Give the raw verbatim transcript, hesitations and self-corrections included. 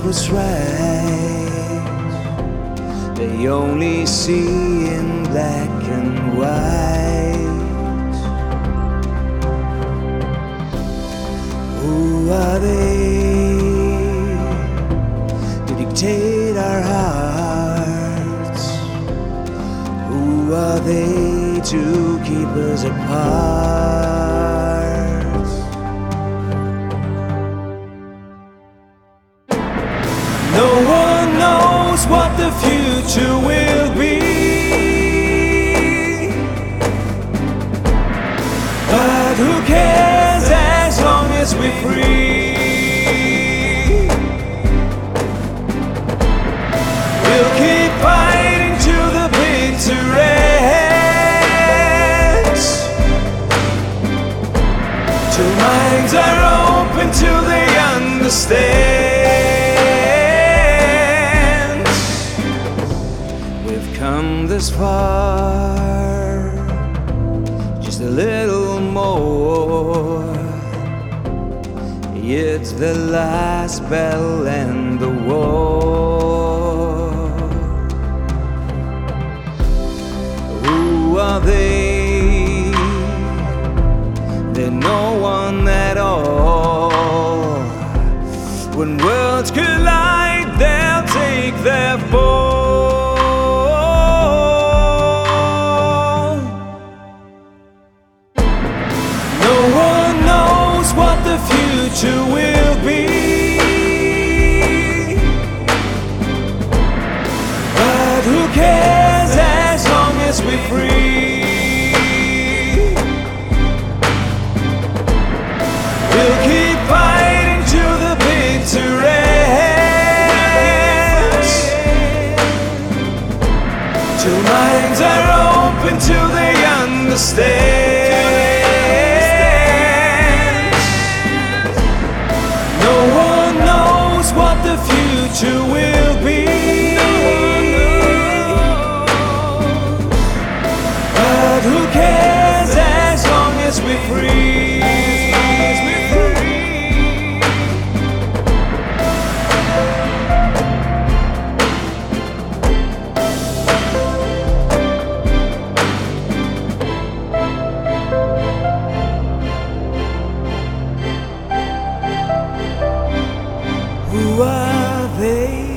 what's right. They only see in black and white. Who are they to dictate our hearts? Who are they to keep us apart? No one knows what the future will be, but who cares as long as we're free? We'll keep fighting to the bitter end, till minds are open, till they understand. Come this far, just a little more. It's the last bell and the war. Who are they? They're no one at all. When worlds collide, they'll take their fall. What the future will be, but who cares as long as we're free? We'll keep fighting to the bitter end, till minds are open, till they understand. What the future will be, but who cares as long as we're free? Who are they